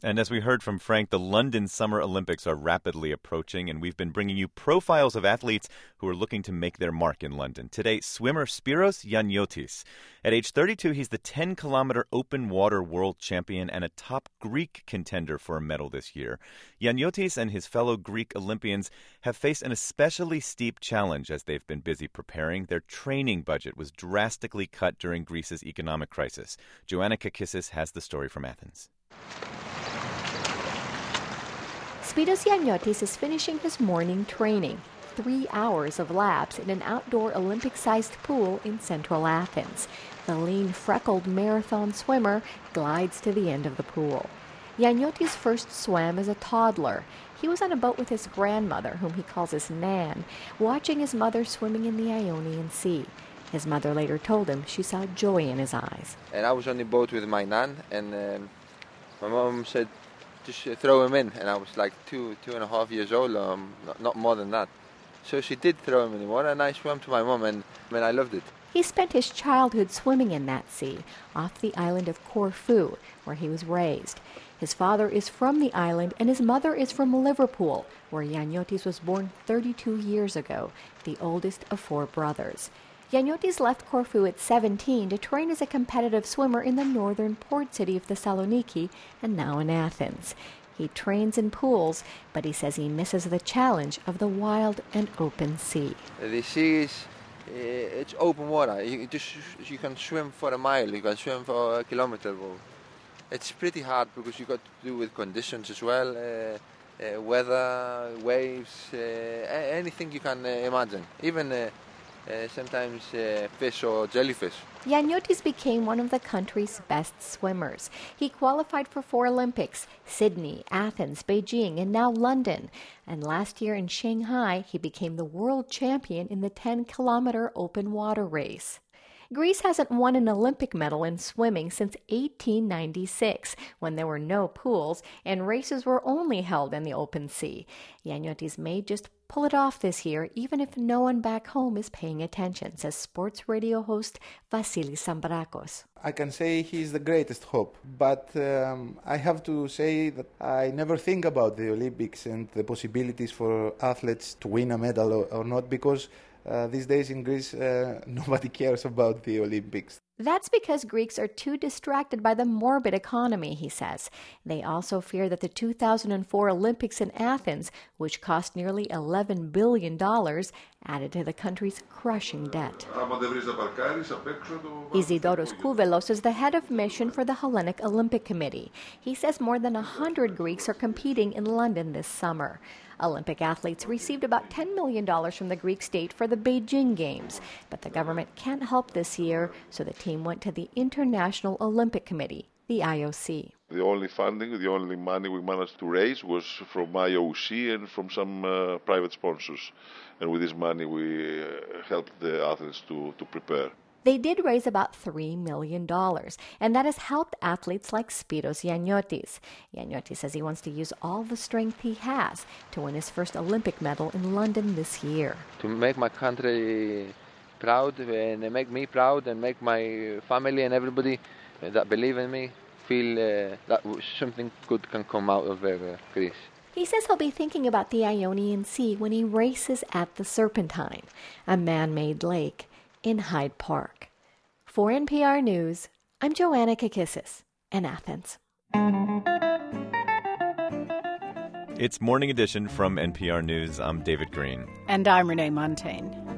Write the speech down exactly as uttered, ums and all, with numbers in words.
And as we heard from Frank, the London Summer Olympics are rapidly approaching, and we've been bringing you profiles of athletes who are looking to make their mark in London. Today, swimmer Spyros Yianniotis. At age thirty-two, he's the ten-kilometer open water world champion and a top Greek contender for a medal this year. Yianniotis and his fellow Greek Olympians have faced an especially steep challenge as they've been busy preparing. Their training budget was drastically cut during Greece's economic crisis. Joanna Kakissis has the story from Athens. Spyros Yianniotis is finishing his morning training, three hours of laps in an outdoor Olympic-sized pool in central Athens. The lean, freckled marathon swimmer glides to the end of the pool. Yianniotis first swam as a toddler. He was on a boat with his grandmother, whom he calls his Nan, watching his mother swimming in the Ionian Sea. His mother later told him she saw joy in his eyes. And I was on the boat with my Nan, and um, my mom said, just throw him in, and I was like two, two and a half years old, um, not, not more than that. So she did throw him in the water, and I swam to my mom, and, and I loved it. He spent his childhood swimming in that sea, off the island of Corfu, where he was raised. His father is from the island, and his mother is from Liverpool, where Yianniotis was born thirty-two years ago, the oldest of four brothers. Yianniotis left Corfu at seventeen to train as a competitive swimmer in the northern port city of Thessaloniki and now in Athens. He trains in pools, but he says he misses the challenge of the wild and open sea. The sea is uh, it's open water. You just you can swim for a mile, you can swim for a kilometer. It's pretty hard because you got to do with conditions as well, uh, uh, weather, waves, uh, anything you can uh, imagine. Even. Uh, Uh, sometimes uh, fish or jellyfish. Yianniotis became one of the country's best swimmers. He qualified for four Olympics, Sydney, Athens, Beijing, and now London. And last year in Shanghai, he became the world champion in the ten-kilometer open water race. Greece hasn't won an Olympic medal in swimming since eighteen ninety-six, when there were no pools and races were only held in the open sea. Yianniotis may just pull it off this year, even if no one back home is paying attention, says sports radio host Vasilis Sambrakos. I can say he's the greatest hope, but um, I have to say that I never think about the Olympics and the possibilities for athletes to win a medal or, or not, because Uh, these days in Greece, uh, nobody cares about the Olympics. That's because Greeks are too distracted by the morbid economy, he says. They also fear that the two thousand four Olympics in Athens, which cost nearly eleven billion dollars, added to the country's crushing debt. Isidoros Kouvelos is the head of mission for the Hellenic Olympic Committee. He says more than one hundred Greeks are competing in London this summer. Olympic athletes received about ten million dollars from the Greek state for the Beijing Games, but the government can't help this year, so the team went to the International Olympic Committee, the I O C. The only funding, the only money we managed to raise was from I O C and from some uh, private sponsors. And with this money we uh, helped the athletes to, to prepare. They did raise about three million dollars, and that has helped athletes like Spyros Yianniotis. Yianniotis says he wants to use all the strength he has to win his first Olympic medal in London this year. To make my country proud and make me proud and make my family and everybody that believe in me feel uh, that something good can come out of uh, Greece. He says he'll be thinking about the Ionian Sea when he races at the Serpentine, a man-made lake in Hyde Park. For N P R News, I'm Joanna Kakissis in Athens. It's Morning Edition from N P R News. I'm David Green. And I'm Renee Montaigne.